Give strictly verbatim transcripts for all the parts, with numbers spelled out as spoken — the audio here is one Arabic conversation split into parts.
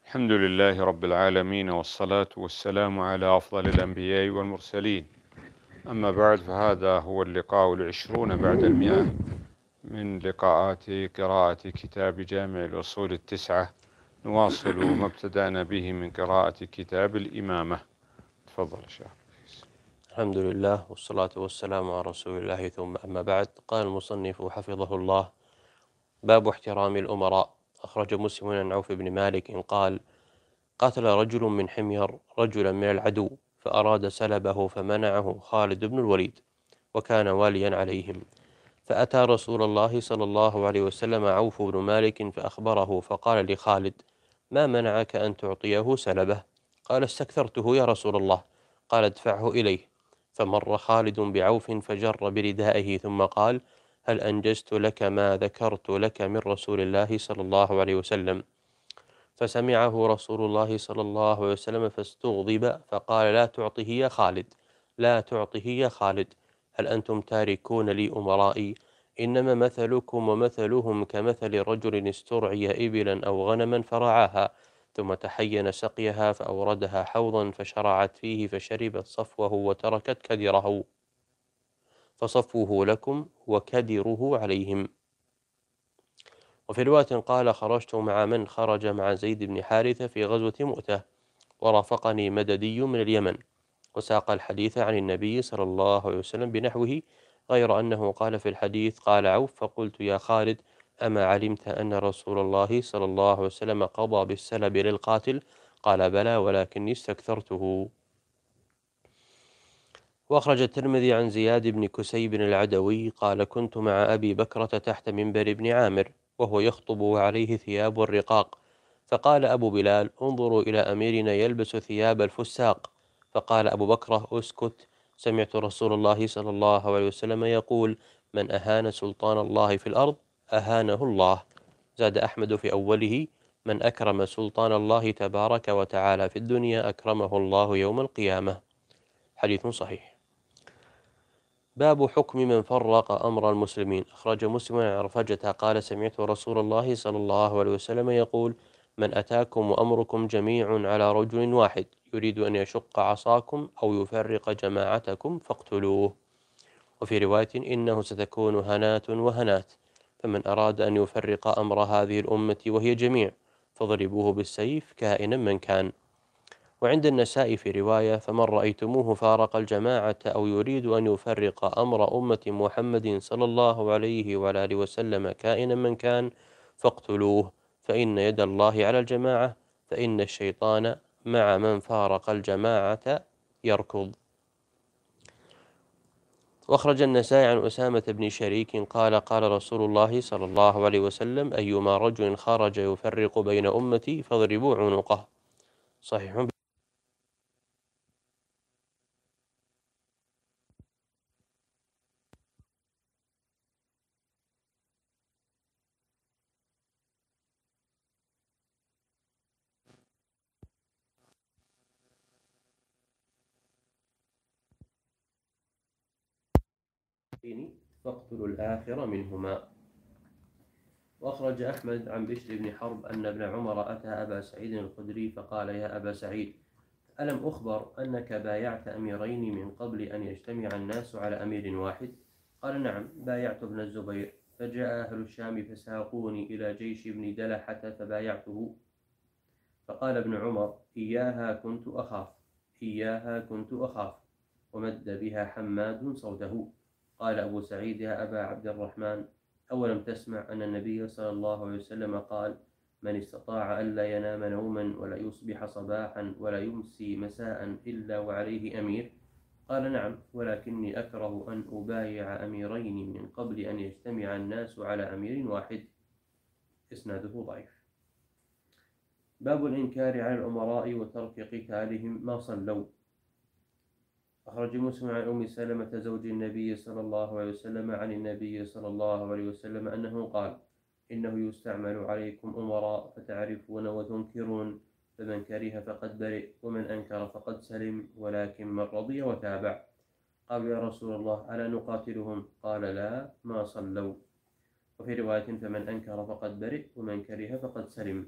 الحمد لله رب العالمين، والصلاة والسلام على أفضل الأنبياء والمرسلين. أما بعد، فهذا هو اللقاء العشرون بعد المئة من لقاءات قراءة كتاب جامع الأصول التسعة. نواصل ما ابتدأنا به من قراءة كتاب الإمامة. تفضل شيخ. الحمد لله والصلاة والسلام على رسول الله، ثم أما بعد. قال المصنف حفظه الله: باب احترام الأمراء. أخرج مسلم عن عوف بن مالك قال: قاتل رجل من حمير رجلا من العدو فأراد سلبه فمنعه خالد بن الوليد، وكان واليا عليهم، فأتى رسول الله صلى الله عليه وسلم عوف بن مالك فأخبره، فقال لخالد: ما منعك أن تعطيه سلبه؟ قال: استكثرته يا رسول الله. قال: ادفعه إليه. فمر خالد بعوف فجر بردائه ثم قال: هل أنجزت لك ما ذكرت لك من رسول الله صلى الله عليه وسلم؟ فسمعه رسول الله صلى الله عليه وسلم فاستغضب، فقال: لا تعطه يا خالد، لا تعطه يا خالد. هل أنتم تاركون لي أمرائي؟ إنما مثلكم ومثلهم كمثل رجل استرعي إبلا أو غنما فرعاها، ثم تحين سقيها فأوردها حوضا فشرعت فيه فشربت صفوه وتركت كدره، فصفوه لكم وكدره عليهم. وفي رواية قال: خرجت مع من خرج مع زيد بن حارثة في غزوة مؤتة، ورافقني مددي من اليمن. وساق الحديث عن النبي صلى الله عليه وسلم بنحوه، غير أنه قال في الحديث: قال عوف: فقلت يا خالد، أما علمت أن رسول الله صلى الله عليه وسلم قضى بالسلب للقاتل؟ قال: بلى، ولكني استكثرته. وأخرج الترمذي عن زياد بن كسيب العدوي قال: كنت مع أبي بكرة تحت منبر بن عامر وهو يخطب وعليه ثياب الرقاق، فقال أبو بلال: انظروا إلى أميرنا يلبس ثياب الفساق. فقال أبو بكرة: اسكت، سمعت رسول الله صلى الله عليه وسلم يقول: من أهان سلطان الله في الأرض أهانه الله. زاد أحمد في أوله: من أكرم سلطان الله تبارك وتعالى في الدنيا أكرمه الله يوم القيامة. حديث صحيح. باب حكم من فرق أمر المسلمين. أخرج مسلم عن عرفجة قال: سمعت رسول الله صلى الله عليه وسلم يقول: من أتاكم وأمركم جميع على رجل واحد يريد أن يشق عصاكم أو يفرق جماعتكم فاقتلوه. وفي رواية: إنه ستكون هنات وهنات، فمن أراد أن يفرق أمر هذه الأمة وهي جميع فاضربوه بالسيف كائنا من كان. وعند النساء في رواية: فمن رأيتموه فارق الجماعة أو يريد أن يفرق أمر أمة محمد صلى الله عليه وعلى آله وسلم كائنا من كان فاقتلوه، فإن يد الله على الجماعة، فإن الشيطان مع من فارق الجماعة يركض. وأخرج النسائي عن أسامة بن شريك قال: قال رسول الله صلى الله عليه وسلم: أيما رجل خرج يفرق بين أمتي فاضربوا عنقه. صحيح. فاقتلوا الآخر منهما. وأخرج أحمد عن بشر بن حرب أن ابن عمر أتى أبا سعيد الخدري فقال: يا أبا سعيد، ألم أخبر أنك بايعت أميرين من قبل أن يجتمع الناس على أمير واحد؟ قال: نعم، بايعت ابن الزبير. فجاء أهل الشام فساقوني إلى جيش ابن دلحة فبايعته. فقال ابن عمر: إياها كنت أخاف، إياها كنت أخاف. ومد بها حماد صوته. قال أبو سعيد: يا أبا عبد الرحمن، أولم تسمع أن النبي صلى الله عليه وسلم قال: من استطاع ألا ينام نوما ولا يصبح صباحا ولا يمسي مساء إلا وعليه أمير؟ قال: نعم، ولكني أكره أن أبايع أميرين من قبل أن يجتمع الناس على أمير واحد. إسناده ضعيف. باب الإنكار على الأمراء وترك قتالهم ما صلوا. أخرج مسلم عن أم سلمة زوج النبي صلى الله عليه وسلم عن النبي صلى الله عليه وسلم أنه قال: إنه يستعمل عليكم أمراء فتعرفون وتنكرون، فمن كره فقد برئ، ومن أنكر فقد سلم، ولكن من رضي وتابع. قالوا: يا رسول الله، ألا نقاتلهم؟ قال: لا، ما صلوا. وفي رواية: فمن أنكر فقد برئ، ومن كره فقد سلم.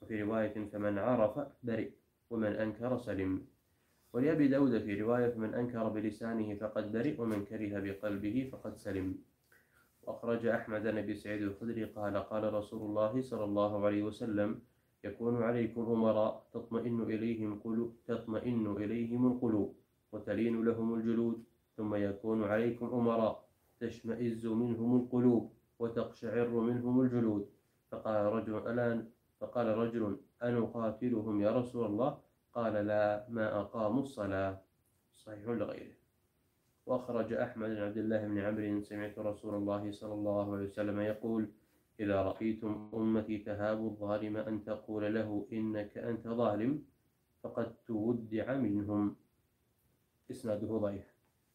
وفي رواية فمن عرف برئ ومن أنكر سلم. ولأبي داود في رواية فمن أنكر بلسانه فقد برئ ومن كره بقلبه فقد سلم. وأخرج أحمد عن أبي سعيد الخدري قال قال رسول الله صلى الله عليه وسلم يكون عليكم أمراء تطمئن إليهم قلوب تطمئن إليهم القلوب وتلين لهم الجلود، ثم يكون عليكم أمراء تشمئز منهم القلوب وتقشعر منهم الجلود. فقال رجل ألا فقال رجل أنقاتلهم يا رسول الله؟ قال لا، ما أقاموا الصلاة. صحيح لغيره. وأخرج أحمد بن عبد الله بن عمرو سمعت رسول الله صلى الله عليه وسلم يقول إذا رأيتم أمتي تهاب الظالم أن تقول له إنك أنت ظالم فقد تودع منهم. إسناده ضعيف.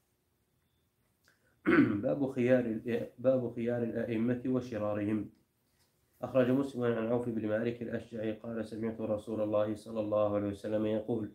باب خيار باب خيار الأئمة وشرارهم. أخرج مسلم عن عوف بن مالك الأشجعي قال سمعت رسول الله صلى الله عليه وسلم يقول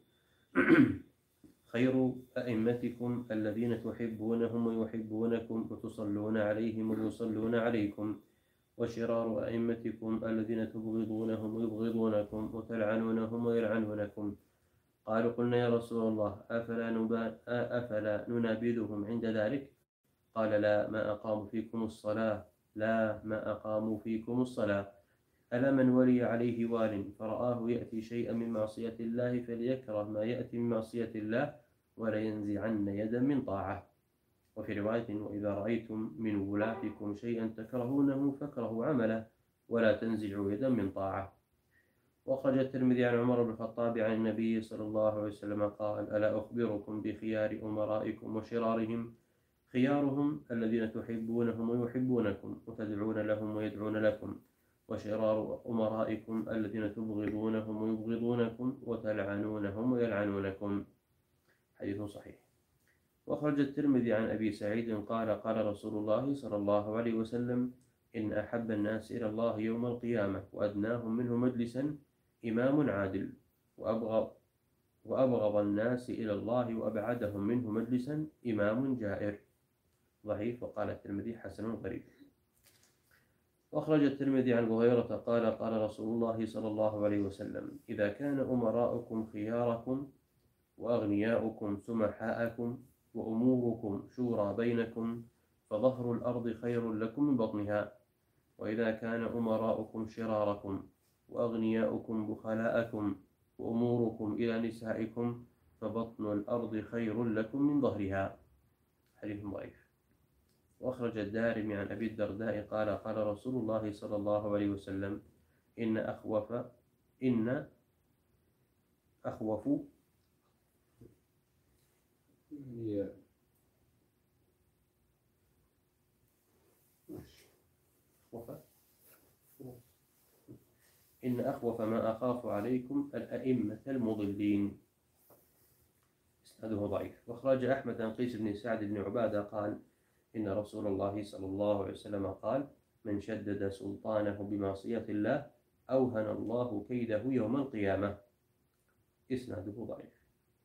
خير أئمتكم الذين تحبونهم ويحبونكم وتصلون عليهم ويصلون عليكم، وشرار أئمتكم الذين تبغضونهم ويبغضونكم وتلعنونهم ويلعنونكم. قالوا قلنا يا رسول الله أفلا, نبا... أفلا ننابذهم عند ذلك؟ قال لا، ما أقاموا فيكم الصلاة لا ما أقاموا فيكم الصلاة. ألا من ولي عليه وال فرآه يأتي شيئا من معصية الله فليكره ما يأتي من معصية الله ولا ينزعن يدا من طاعة. وفي رواية وإذا رأيتم من ولاتكم شيئا تكرهونه فاكرهوا عمله ولا تنزعوا يدا من طاعة. وأخرج الترمذي عن عمر بن الخطاب عن النبي صلى الله عليه وسلم قال ألا أخبركم بخيار أمرائكم وشرارهم؟ خيارهم الذين تحبونهم ويحبونكم وتدعون لهم ويدعون لكم، وشرار أمرائكم الذين تبغضونهم ويبغضونكم وتلعنونهم ويلعنونكم. حديث صحيح. وأخرج الترمذي عن أبي سعيد قال قال رسول الله صلى الله عليه وسلم إن أحب الناس إلى الله يوم القيامة وأدناهم منه مجلسا إمام عادل، وأبغض وأبغض الناس إلى الله وأبعدهم منه مجلسا إمام جائر. ضعيف. وقال الترمذي حسن غريب. وأخرج الترمذي عن أبي هريرة قال قال رسول الله صلى الله عليه وسلم إذا كان أمراؤكم خياركم وأغنياؤكم سمحاءكم وأموركم شورى بينكم فظهر الأرض خير لكم من بطنها، وإذا كان أمراؤكم شراركم وأغنياؤكم بخلاءكم وأموركم إلى نسائكم فبطن الأرض خير لكم من ظهرها. حديث ضعيف. وأخرج الدارمي عن أبي الدرداء قال قال رسول الله صلى الله عليه وسلم إن أخوف إن أخوف إن أخوف ما أخاف عليكم الأئمة المضلين. إسناده ضعيف. وأخرج أحمد عن قيس بن سعد بن عبادة قال إن رسول الله صلى الله عليه وسلم قال من شدد سلطانه بمعصية الله أوهن الله كيده يوم القيامة. إسناده ضعيف.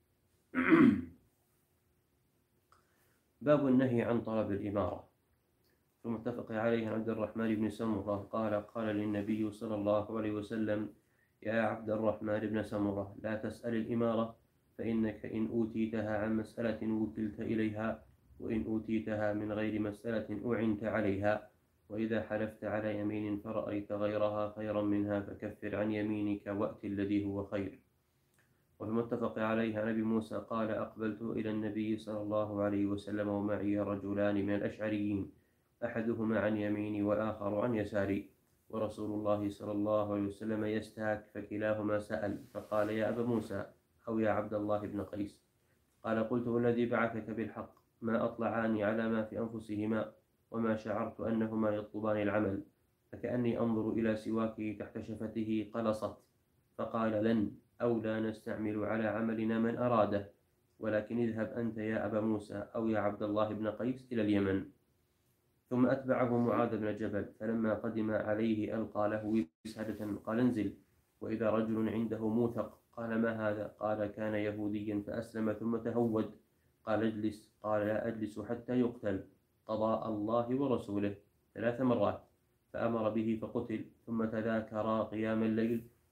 باب النهي عن طلب الإمارة. المتفق عليه عن عبد الرحمن بن سمرة قال قال للنبي صلى الله عليه وسلم يا عبد الرحمن بن سمرة لا تسأل الإمارة فإنك إن أوتيتها عن مسألة وكلت إليها، وإن أوتيتها من غير مسألة أعنت عليها، وإذا حلفت على يمين فرأيت غيرها خيرا منها فكفر عن يمينك وأت الذي هو خير. وفي المتفق عليه عن أبي موسى قال أقبلت إلى النبي صلى الله عليه وسلم ومعي رجلان من الأشعريين أحدهما عن يميني والآخر عن يساري، ورسول الله صلى الله عليه وسلم يستاك فكلاهما سأل فقال يا أبا موسى أو يا عبد الله بن قيس؟ قال قلت والذي بعثك بالحق ما أطلعاني على ما في أنفسهما وما شعرت أنهما يطلبان العمل، فكأني أنظر إلى سواكه تحت شفته قلصت. فقال لن أو لا نستعمل على عملنا من أراده، ولكن اذهب أنت يا أبا موسى أو يا عبد الله بن قيس إلى اليمن. ثم أتبعه معاذ بن جبل فلما قدم عليه ألقى له وسادة قال انزل، وإذا رجل عنده موثق قال ما هذا؟ قال كان يهوديا فأسلم ثم تهود. قال اجلس. قال لا أجلس حتى يقتل. قضاء الله ورسوله ثلاث مرات، فأمر به فقتل. ثم تذاكرا قيام الليل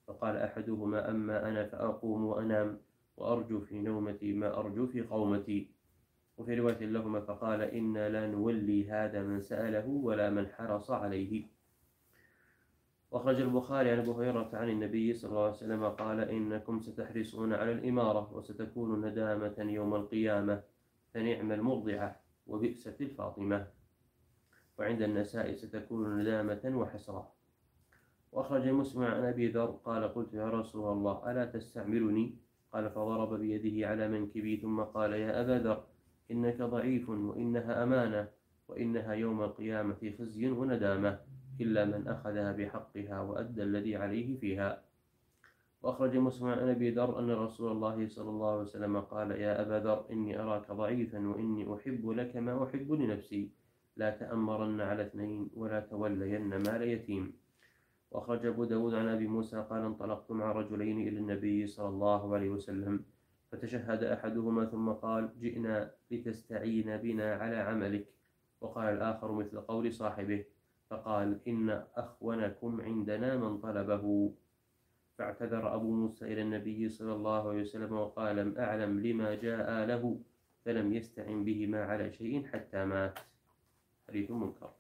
فقال أحدهما: أما أنا فأقوم وأنام وأرجو في نومتي ما أرجو في قومتي. وفي رواية لهما: فقال: إنا لا نولي هذا من سأله ولا من حرص عليه. وأخرج البخاري عن أبي هريرة عن النبي صلى الله عليه وسلم قال: إنكم ستحرصون على الإمارة وستكون ندامة يوم القيامة، فنعم المرضعة وبئست الفاطمة. وعند النساء: ستكون ندامة وحسرة. وأخرج مسلم عن أبي ذر قال: قلت يا رسول الله ألا تستعملني؟ قال: فضرب بيده على منكبي ثم قال: يا أبا ذر إنك ضعيف وإنها أمانة، وإنها يوم القيامة خزي وندامة، إلا من أخذها بحقها وأدى الذي عليه فيها. وأخرج مسلم عن أبي ذر أن رسول الله صلى الله عليه وسلم قال: يا أبا ذر إني أراك ضعيفا وإني أحب لك ما أحب لنفسي، لا تأمرن على اثنين ولا تولين مال يتيم. وأخرج أبو داود عن أبي موسى قال: انطلقت مع رجلين إلى النبي صلى الله عليه وسلم، فتشهد أحدهما ثم قال: جئنا لتستعين بنا على عملك. وقال الآخر مثل قول صاحبه، فقال: إن أخونكم عندنا من طلبه. فاعتذر أبو موسى إلى النبي صلى الله عليه وسلم وقال: لم أعلم لما جاء له، فلم يستعن بهما على شيء حتى مات. حديث منكر.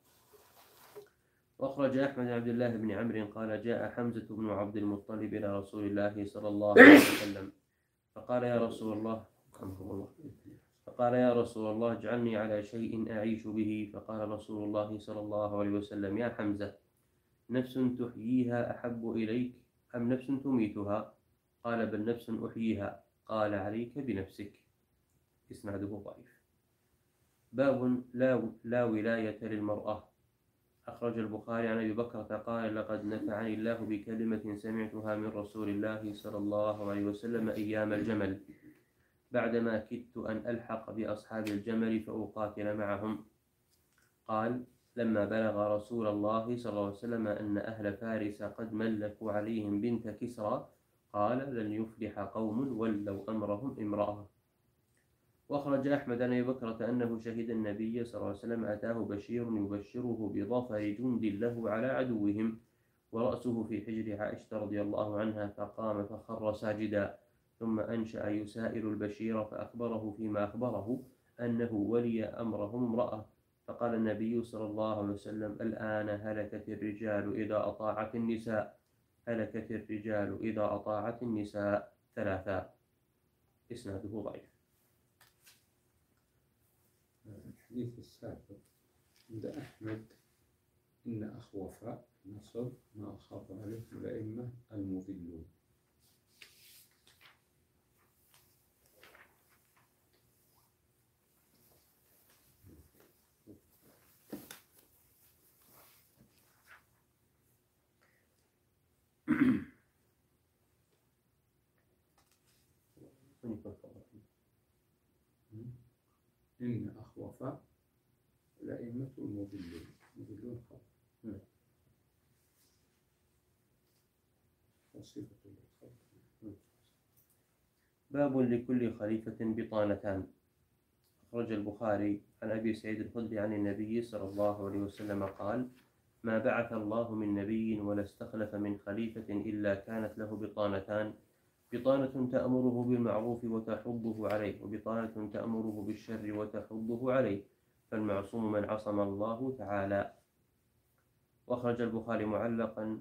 وأخرج أحمد عبد الله بن عمرو قال: جاء حمزة بن عبد المطلب إلى رسول الله صلى الله عليه وسلم فقال: يا رسول الله فقال يا رسول الله اجعلني على شيء أعيش به. فقال رسول الله صلى الله عليه وسلم: يا حمزة، نفس تحييها أحب إليك أم نفس تميتها؟ قال: بل نفس أحييها. قال: عليك بنفسك. إسناده ضعيف. باب لا, لا ولاية للمرأة. أخرج البخاري عن أبي بكرة قال: لقد نفعني الله بكلمة سمعتها من رسول الله صلى الله عليه وسلم أيام الجمل، بعدما كدت أن ألحق بأصحاب الجمل فأقاتل معهم. قال: لما بلغ رسول الله صلى الله عليه وسلم أن أهل فارس قد ملكوا عليهم بنت كسرى، قال: لن يفلح قوم ولوا أمرهم امرأة. وأخرج أحمد عن أبي بكرة أنه شهد النبي صلى الله عليه وسلم أتاه بشير يبشره بظفر جند له على عدوهم، ورأسه في حجر عائشة رضي الله عنها، فقام فخر ساجدا، ثم أنشأ يسائل البشير فأخبره فيما أخبره أنه ولي أمرهم امرأة. فقال النبي صلى الله عليه وسلم: الآن هلكت الرجال إذا أطاعت النساء، هلكت الرجال إذا أطاعت النساء ثلاثا. إسناده ضعيف. الحديث السابق عند أحمد: إن أخوف نصب ما أخاف عليه الأئمة المضلون. إن أخوف الأئمة المضلون. مضلون خطأ. وصفة الخطأ. باب لكل خليفة بطانتان. أخرج البخاري عن أبي سعيد الخدري عن النبي صلى الله عليه وسلم قال: ما بعث الله من نبي ولا استخلف من خليفة إلا كانت له بطانتان، بطانة تأمره بالمعروف وتحضه عليه، وبطانة تأمره بالشر وتحضه عليه، فالمعصوم من عصم الله تعالى. وأخرج البخاري معلقا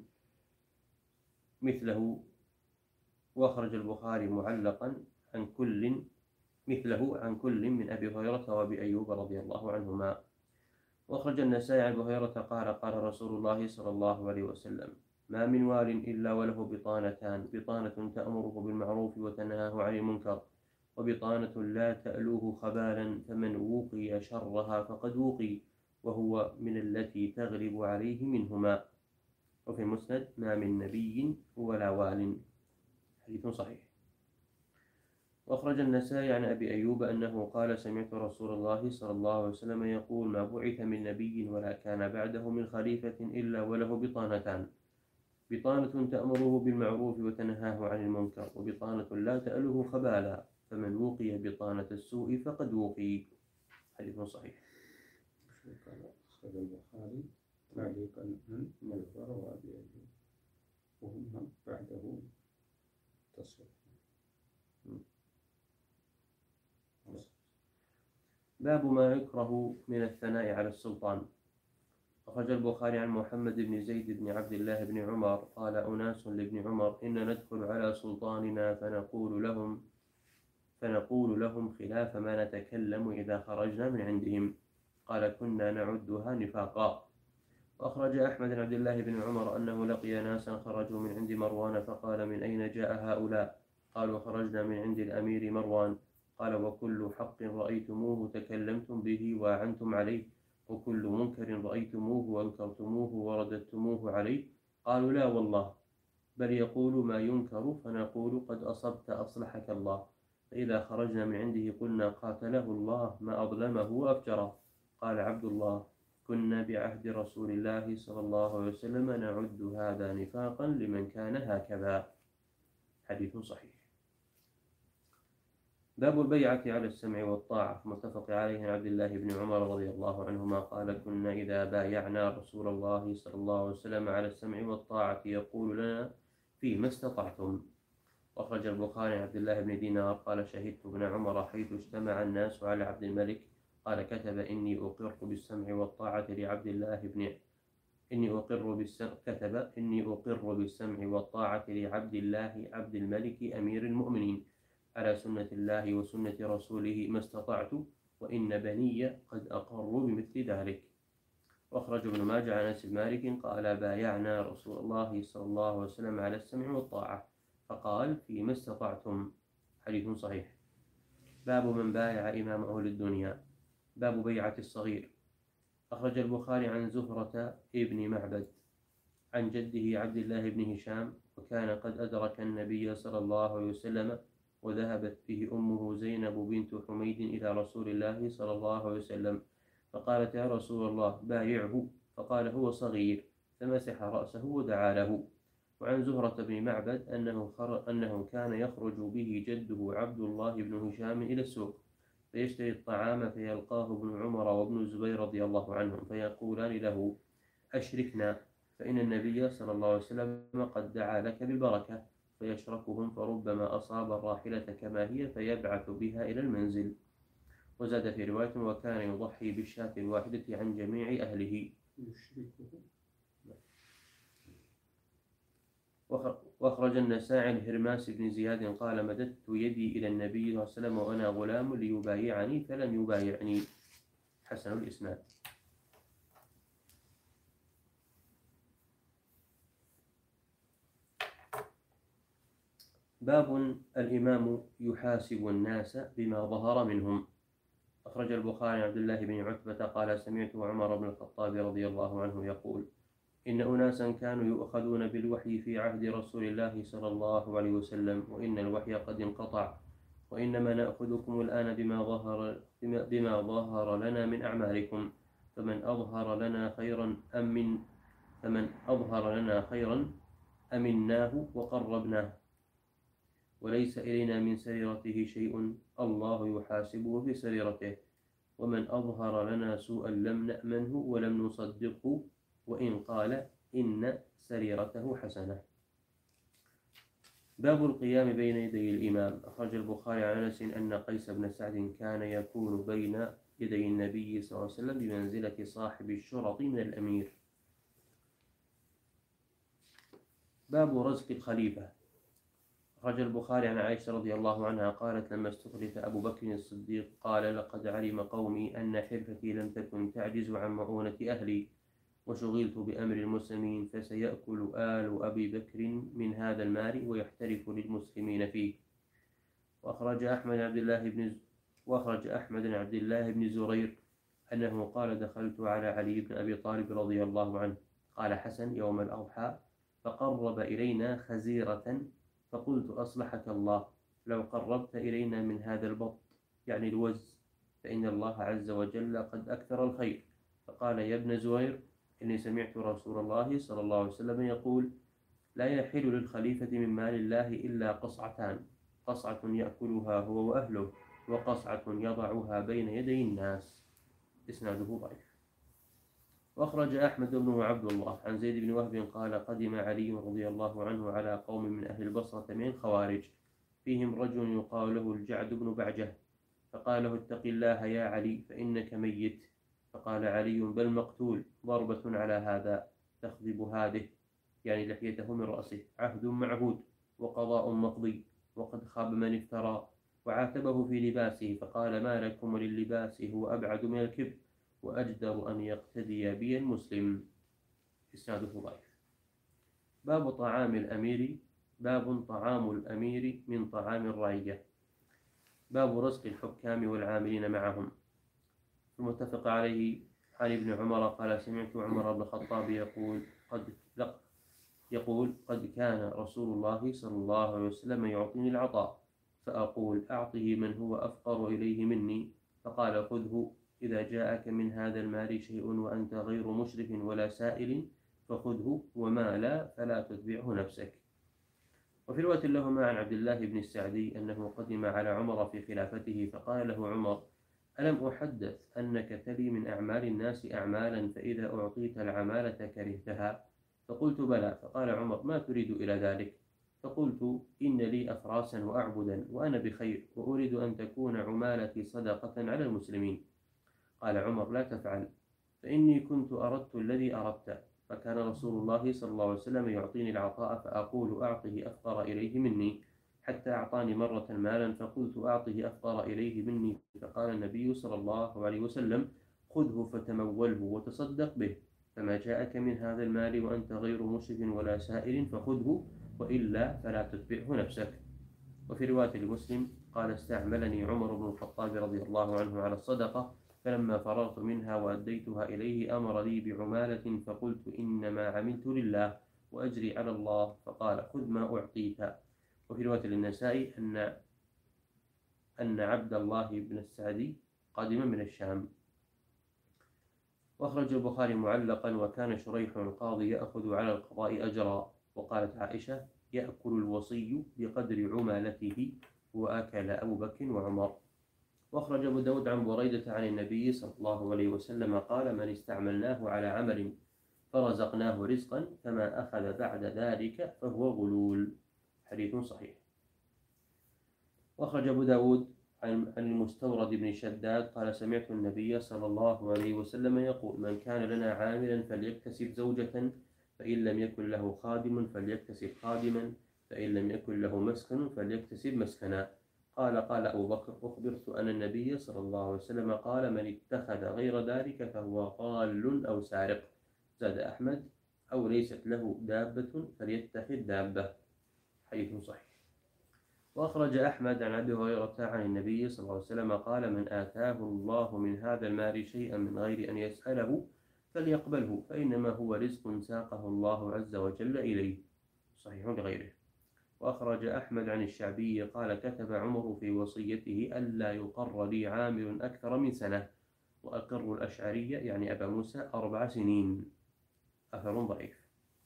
مثله وأخرج البخاري معلقا عن كل مثله عن كل من أبي هريرة وأبي أيوب رضي الله عنهما. وأخرج النسائي عن أبي هريرة قال: قال رسول الله صلى الله عليه وسلم: ما من وال إلا وله بطانتان، بطانة تأمره بالمعروف وتنهاه عن المنكر، وبطانة لا تألوه خبالا، فمن وقي شرها فقد وقي، وهو من التي تغلب عليه منهما. وفي المسند: ما من نبي ولا وال. حديث صحيح. وأخرج النسائي عن أبي أيوب أنه قال: سمعت رسول الله صلى الله عليه وسلم يقول: ما بعث من نبي ولا كان بعده من خليفة إلا وله بطانتان، بطانة تأمره بالمعروف وتنهاه عن المنكر، وبطانة لا تأله خبالا، فمن وقي بطانة السوء فقد وقي. حديث صحيح. أخرج البخاري تعليقا عن أبي هريرة وأبي أيوب. وهم بعده تصل. باب ما يكره من الثناء على السلطان. أخرج البخاري عن محمد بن زيد بن عبد الله بن عمر قال أناس لابن عمر إن ندخل على سلطاننا فنقول لهم فنقول لهم خلاف ما نتكلم إذا خرجنا من عندهم. قال كنا نعدها نفاقا. وأخرج أحمد بن عبد الله بن عمر أنه لقي ناسا خرجوا من عند مروان فقال من أين جاء هؤلاء؟ قالوا خرجنا من عند الأمير مروان. قال وكل حق رأيتموه تكلمتم به وأعنتم عليه، وكل منكر رأيتموه وانكرتموه ورددتموه عليه؟ قالوا لا والله، بل يقول ما ينكر فنقول قد أصبت أصلحك الله. فإذا خرجنا من عنده قلنا قاتله الله ما أظلمه وأفجره. قال عبد الله كنا بعهد رسول الله صلى الله عليه وسلم نعد هذا نفاقا لمن كان هكذا. حديث صحيح. باب البيعة على السمع والطاعة، متفق عليه عن عبد الله بن عمر رضي الله عنهما قال كنا إذا بايعنا رسول الله صلى الله عليه وسلم على السمع والطاعة يقول لنا فيما استطعتم. وأخرج البخاري عن عبد الله بن دينار قال شهدت ابن عمر حيث اجتمع الناس على عبد الملك قال كتب إني أقر بالسمع والطاعة لعبد الله بن إني أقر بالسمع كتب إني أقر بالسمع والطاعة لعبد الله عبد الملك أمير المؤمنين على سنة الله وسنة رسوله ما استطعت، وإن بني قد أقروا بمثل ذلك. وأخرج ابن ماجه عن أنس بن مالك قال بايعنا رسول الله صلى الله عليه وسلم على السمع والطاعة فقال فيما استطعتم. حديث صحيح. باب من بايع إمامه للدنيا. باب بيعة الصغير. أخرج البخاري عن زهرة ابن معبد عن جده عبد الله بن هشام وكان قد أدرك النبي صلى الله عليه وسلم وذهبت به أمه زينب بنت حميد إلى رسول الله صلى الله عليه وسلم فقالت يا رسول الله بايعه، فقال هو صغير، فمسح رأسه ودعا له. وعن زهرة بن معبد أنه, أنه كان يخرج به جده عبد الله بن هشام إلى السوق فيشتري الطعام فيلقاه ابن عمر وابن الزبير رضي الله عنهم فيقولان له أشركنا، فإن النبي صلى الله عليه وسلم قد دعا لك بالبركة، فيشركهم فربما أصاب الراحلة كما هي فيبعث بها إلى المنزل. وزاد في رواية وكان يضحي بالشاة الواحدة عن جميع أهله. وأخرج النسائي عن هرماس بن زياد قال مددت يدي إلى النبي صلى الله عليه وسلم وأنا غلام ليبايعني فلم يبايعني. حسن الإسناد. باب الإمام يحاسب الناس بما ظهر منهم. أخرج البخاري عن عبد الله بن عتبة قال سمعت عمر بن الخطاب رضي الله عنه يقول إن أناسا كانوا يؤخذون بالوحي في عهد رسول الله صلى الله عليه وسلم وإن الوحي قد انقطع، وإنما نأخذكم الآن بما ظهر, بما ظهر لنا من أعمالكم، فمن أظهر لنا خيرا أمن فمن أظهر لنا خيرا أمناه وقربناه، وليس إلينا من سريرته شيء الله يحاسبه في سريرته، ومن أظهر لنا سوءا لم نأمنه ولم نصدقه وإن قال إن سريرته حسنة. باب القيام بين يدي الإمام. أخرج البخاري عن أنس أن قيس بن سعد كان يكون بين يدي النبي صلى الله عليه وسلم بمنزلة صاحب الشرط من الأمير. باب رزق الخليفة. أخرج البخاري عن عائشة رضي الله عنها قالت لما استخلف أبو بكر الصديق قال لقد علم قومي أن حرفتي لم تكن تعجز عن مؤونة أهلي وشغلت بأمر المسلمين فسيأكل آل أبي بكر من هذا المال ويحترف للمسلمين فيه. وأخرج أحمد عبد الله بن وأخرج أحمد بن عبد الله بن زرير أنه قال دخلت على علي بن أبي طالب رضي الله عنه قال حسن يوم الأضحى فقرب إلينا خزيرة فقلت أصلحك الله لو قربت إلينا من هذا البط يعني الوز فإن الله عز وجل قد أكثر الخير. فقال يا ابن زرير إني سمعت رسول الله صلى الله عليه وسلم يقول لا يحل للخليفة من مال الله إلا قصعتان، قصعة يأكلها هو وأهله وقصعة يضعها بين يدي الناس. إسناده ضعيف. وأخرج أحمد بن عبد الله عن زيد بن وهب قال قدم علي رضي الله عنه على قوم من أهل البصرة من الخوارج فيهم رجل يقال له الجعد بن بعجة، فقال له اتق الله يا علي فإنك ميت. فقال علي بل مقتول، ضربة على هذا تخضب هذه، يعني لحيته من رأسه، عهد معهود وقضاء مقضي، وقد خاب من افترى. وعاتبه في لباسه فقال ما لكم وللباس هو أبعد من الكبر وأجدر أن يقتدي بي المسلم. إسناده ضعيف. باب طعام الأمير باب طعام الأمير من طعام الرعية. باب رزق الحكام والعاملين معهم. المتفق عليه عن ابن عمر قال سمعت عمر بن الخطاب يقول قد يقول قد كان رسول الله صلى الله عليه وسلم يعطيني العطاء فأقول أعطه من هو أفقر إليه مني، فقال خذه إذا جاءك من هذا المال شيء وأنت غير مشرف ولا سائل فخذه، وما لا فلا تتبعه نفسك. وفي رواية لهما عن عبد الله بن السعدي أنه قدم على عمر في خلافته فقال له عمر ألم أحدث أنك تلي من أعمال الناس أعمالا فإذا أعطيت العمالة كرهتها؟ فقلت بلى. فقال عمر ما تريد إلى ذلك؟ فقلت إن لي أفراسا وأعبدا وأنا بخير وأريد أن تكون عمالتي صدقة على المسلمين. قال عمر لا تفعل، فإني كنت أردت الذي أردت، فكان رسول الله صلى الله عليه وسلم يعطيني العطاء فأقول أعطه أفقر إليه مني، حتى أعطاني مرة مالا فقلت أعطه أفقر إليه مني، فقال النبي صلى الله عليه وسلم خذه فتموله وتصدق به، فما جاءك من هذا المال وأنت غير مشرف ولا سائل فخذه، وإلا فلا تتبعه نفسك. وفي رواية لمسلم قال استعملني عمر بن الخطاب رضي الله عنه على الصدقة، فلما فرغت منها وأديتها إليه أمر لي بعمالة فقلت إنما عملت لله وأجري على الله، فقال خذ ما أعطيك. وفي رواية للنسائي أن أن عبد الله بن السعدي قادم من الشام. وأخرج البخاري معلقا وكان شريح القاضي يأخذ على القضاء أجرا. وقالت عائشة يأكل الوصي بقدر عمالته وأكل أبو بكر وعمر. وأخرج أبو داود عن بريدة عن النبي صلى الله عليه وسلم قال من استعملناه على عمل فرزقناه رزقا فما أخذ بعد ذلك فهو غلول. حديث صحيح. وأخرج أبو داود عن المستورد بن شداد قال سمعت النبي صلى الله عليه وسلم يقول من كان لنا عاملا فليكتسب زوجة، فإن لم يكن له خادم فليكتسب خادما، فإن لم يكن له مسكن فليكتسب مسكنا. قال قال أبو بكر أخبرت أن النبي صلى الله عليه وسلم قال من اتخذ غير ذلك فهو ضال أو سارق. زاد أحمد أو ليست له دابة فليتخذ دابة. حديث صحيح. وأخرج أحمد عن أبي هريرة عن النبي صلى الله عليه وسلم قال من آتاه الله من هذا المال شيئا من غير أن يسأله فليقبله، فإنما هو رزق ساقه الله عز وجل إليه. صحيح لغيره. وأخرج أحمد عن الشعبي قال كتب عمر في وصيته ألا يقر لي عامل أكثر من سنة، وأقر الأشعري يعني أبا موسى أربع سنين. أثر ضعيف.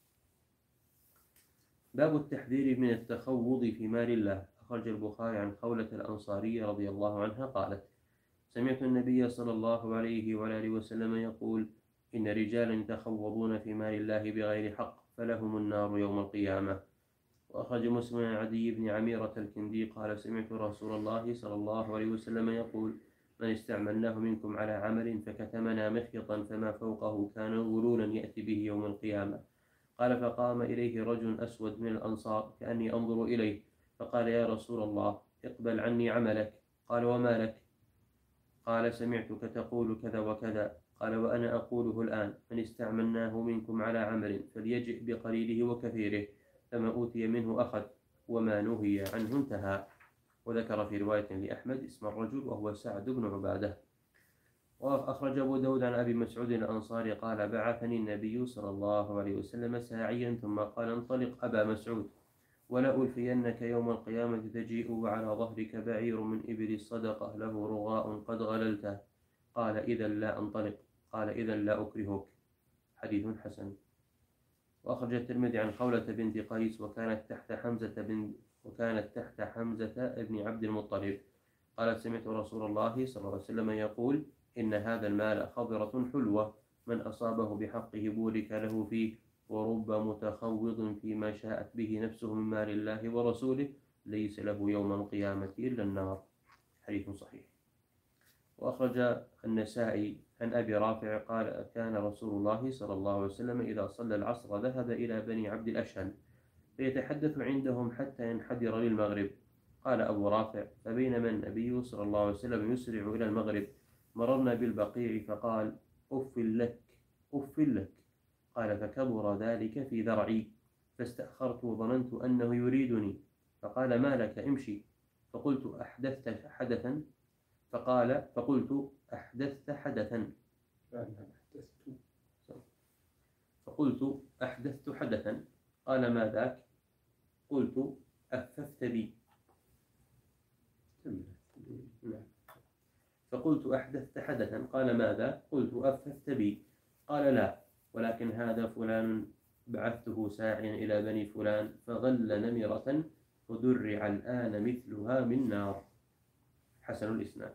باب التحذير من التخوض في مال الله. أخرج البخاري عن خولة الأنصارية رضي الله عنها قالت سمعت النبي صلى الله عليه وآله وسلم يقول إن رجالا يتخوضون في مال الله بغير حق فلهم النار يوم القيامة. وأخرج مسلم عن عدي بن عميرة الكندي قال سمعت رسول الله صلى الله عليه وسلم يقول من استعملناه منكم على عمل فكتمنا مخيطا فما فوقه كان غلولا يأتي به يوم القيامة. قال فقام إليه رجل أسود من الأنصار كأني أنظر إليه فقال يا رسول الله اقبل عني عملك. قال وما لك؟ قال سمعتك تقول كذا وكذا. قال وأنا أقوله الآن من استعملناه منكم على عمل فليجئ بقليله وكثيره، فما أوتي منه أخذ وما نهي عنه انتهى. وذكر في رواية لأحمد اسم الرجل وهو سعد بن عبادة. وأخرج أبو داود عن أبي مسعود الأنصاري قال بعثني النبي صلى الله عليه وسلم ساعيا ثم قال انطلق أبا مسعود ولا ألفينك يوم القيامة تجيء وعلى ظهرك بعير من إبل الصدقة له رغاء قد غللته. قال إذا لا أنطلق. قال إذا لا أكرهك. حديث حسن. وأخرج الترمذي عن خولة بنت قيس وكانت تحت حمزة بن وكانت تحت حمزة ابن عبد المطلب قالت سمعت رسول الله صلى الله عليه وسلم يقول إن هذا المال خضرة حلوة من أصابه بحقه بورك له فيه، ورب متخوض فيما شاءت به نفسه من مال الله ورسوله ليس له يوم القيامة إلا النار. حديث صحيح. وأخرج النسائي عن أبي رافع قال كان رسول الله صلى الله عليه وسلم إذا صلى العصر ذهب إلى بني عبد الأشهل فيتحدث عندهم حتى ينحدر للمغرب. قال أبو رافع فبينما النبي صلى الله عليه وسلم يسرع إلى المغرب مررنا بالبقيع فقال أف لك أف لك. قال فكبر ذلك في ذرعي فاستأخرت وظننت أنه يريدني، فقال ما لك امشي. فقلت أحدثت حدثا فقال فقلت أحدثت حدثا فقلت أحدثت حدثا قال ما ذاك؟ قلت أففت بي. فقلت أحدثت حدثا قال ماذا؟ قلت أففت بي. قال لا، ولكن هذا فلان بعثته ساعيا إلى بني فلان فغل نمرة ودرع الآن مثلها من نار. حسن الإسناد.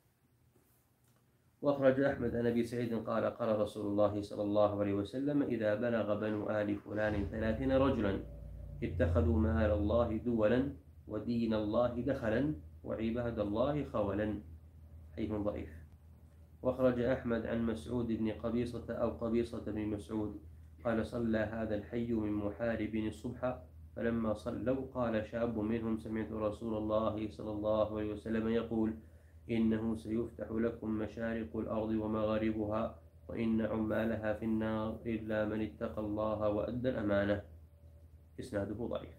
وأخرج أحمد عن أبي سعيد قال قال رسول الله صلى الله عليه وسلم إذا بلغ بنو آل فلان ثلاثين رجلا اتخذوا مال الله دولا ودين الله دخلا وعباد الله خولا. حديث ضعيف. وأخرج أحمد عن مسعود بن قبيصة أو قبيصة بن مسعود قال صلى هذا الحي من محاربين الصبح فلما صلوا قال شاب منهم سمعت رسول الله صلى الله عليه وسلم يقول إنه سيفتح لكم مشارق الأرض ومغاربها وإن عمالها في النار إلا من اتقى الله وأدى الأمانة. إسناده ضعيف.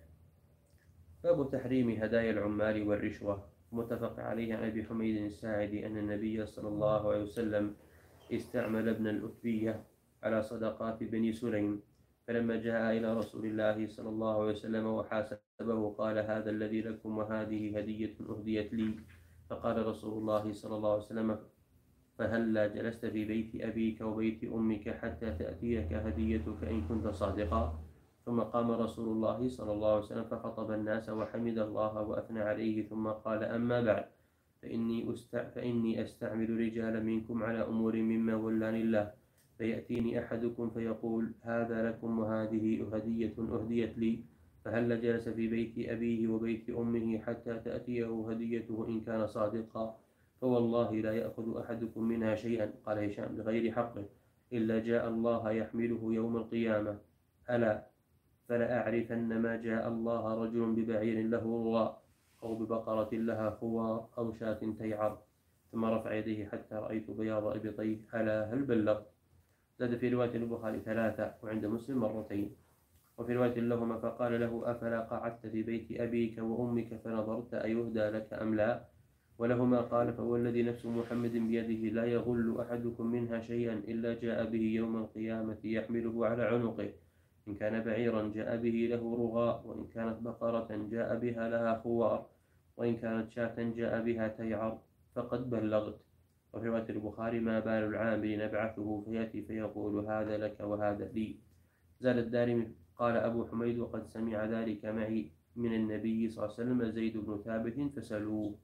باب تحريم هدايا العمال والرشوة. متفق عليه عن أبي حميد الساعدي أن النبي صلى الله عليه وسلم استعمل ابن الأتبية على صدقات بني سليم، فلما جاء إلى رسول الله صلى الله عليه وسلم وحاسبه قال هذا الذي لكم وهذه هدية أهديت لي. فقال رسول الله صلى الله عليه وسلم فهلا جلست في بيت أبيك وبيت أمك حتى تأتيك هديتك إن كنت صادقا. ثم قام رسول الله صلى الله عليه وسلم فخطب الناس وحمد الله وأثنى عليه ثم قال أما بعد فإني, أستع... فإني أستعمل رجالا منكم على أمور مما ولاني الله فيأتيني أحدكم فيقول هذا لكم وهذه هدية أهديت لي فهل جلس في بيت أبيه وبيت أمه حتى تأتيه هديته إن كان صادقا فوالله لا يأخذ أحدكم منها شيئا قال هشام بغير حقه إلا جاء الله يحمله يوم القيامة. ألا فلأعرفن ما جاء الله رجل ببعير له رواء أو ببقرة لها خوار أو شاة تيعر. ثم رفع يديه حتى رأيت بياض إبطيه ألا هل بلغت؟ زاد في رواية البخاري ثلاثة وعند مسلم مرتين. وفي رواية لهما فقال له أفلا قعدت في بيت أبيك وأمك فنظرت أيهدى لك أم لا؟ ولهما قال فهو الذي نفس محمد بيده لا يغل أحدكم منها شيئا إلا جاء به يوم القيامة يحمله على عنقه إن كان بعيرا جاء به له رغاء وإن كانت بقرة جاء بها لها خوار وإن كانت شاة جاء بها تيعر فقد بلغت. وفي رواية البخاري ما بال العامل نبعثه فيأتي فيقول هذا لك وهذا لي. زاد الدارمي قال أبو حميد وقد سمع ذلك معي من النبي صلى الله عليه وسلم زيد بن ثابت فسألوه.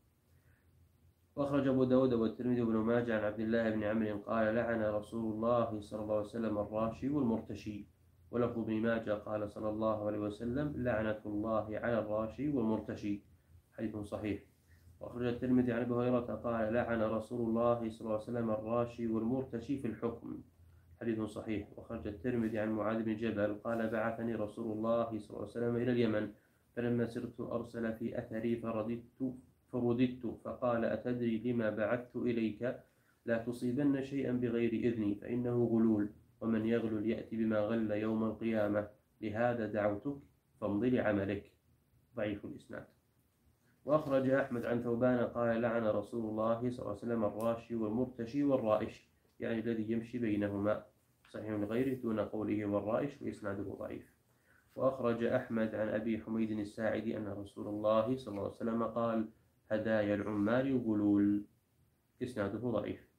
وأخرج أبو داود والترمذي بن ماجه عن عبد الله بن عمرو قال لعن رسول الله صلى الله عليه وسلم الراشي والمرتشي. ولفظ ابن ماجه قال صلى الله عليه وسلم لعنة الله على الراشي والمرتشي. حديث صحيح. وأخرج الترمذي عن أبي هريرة قال لعن رسول الله صلى الله عليه وسلم الراشي والمرتشي في الحكم. حديث صحيح. وخرج الترمذي عن معاذ بن جبل قال بعثني رسول الله صلى الله عليه وسلم إلى اليمن فلما سرت أرسل في أثري فرددت فرددت فقال أتدري لما بعثت إليك؟ لا تصيبن شيئا بغير إذني فإنه غلول ومن يغلل يأتي بما غل يوم القيامة لهذا دعوتك فامضي لعملك. ضعيف الإسناد. وأخرج أحمد عن ثوبان قال لعن رسول الله صلى الله عليه وسلم الراشي والمرتشي والرائش يعني الذي يمشي بينهما. صحيح لغيره دون قوله والرائش وإسناده ضعيف. وأخرج أحمد عن أبي حميد الساعدي أن رسول الله صلى الله عليه وسلم قال هدايا العمال غلول. إسناده ضعيف.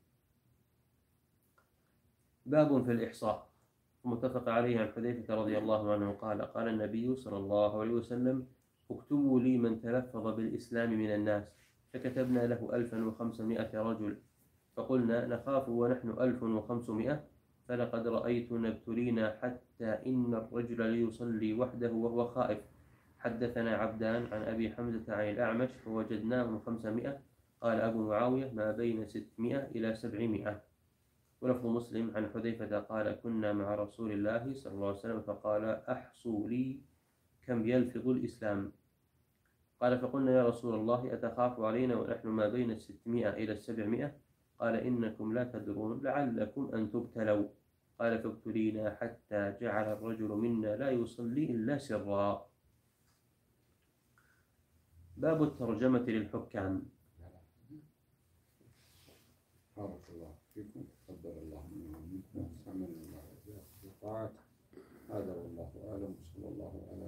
باب في الإحصاء. متفق عليه عن حذيفة رضي الله عنه قال قال النبي صلى الله عليه وسلم اكتبوا لي من تلفظ بالإسلام من الناس فكتبنا له ألفا وخمسمائة رجل فقلنا نخاف ونحن ألف وخمسمائة فلقد رأيتنا ابتلينا حتى إن الرجل ليصلي وحده وهو خائف. حدثنا عبدان عن أبي حمزة عن الأعمش فوجدناهم خمسمائة. قال أبو معاوية ما بين ستمائة إلى سبعمائة. ولفظ مسلم عن حذيفة قال كنا مع رسول الله صلى الله عليه وسلم فقال أحصوا لي كم يلفظ الإسلام. قال فقلنا يا رسول الله أتخاف علينا ونحن ما بين الستمائة إلى السبعمائة؟ قال إنكم لا تدرون لعلكم أن تبتلوا. قال فابتلينا حتى جعل الرجل منا لا يصلي إلا سرا. باب الترجمة للحكام. بارك الله فيكم، تقبل الله منا ومنكم، وسامنا الله وإياكم في الطاعة. هذا والله أعلم، صلى الله عليه